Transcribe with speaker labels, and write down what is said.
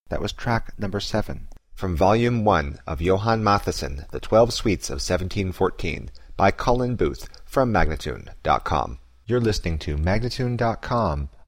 Speaker 1: That was track number 7.
Speaker 2: From Volume 1 of Johann Mattheson, The 12 Suites of 1714, by Colin Booth, from Magnatune.com.
Speaker 1: You're listening to Magnatune.com,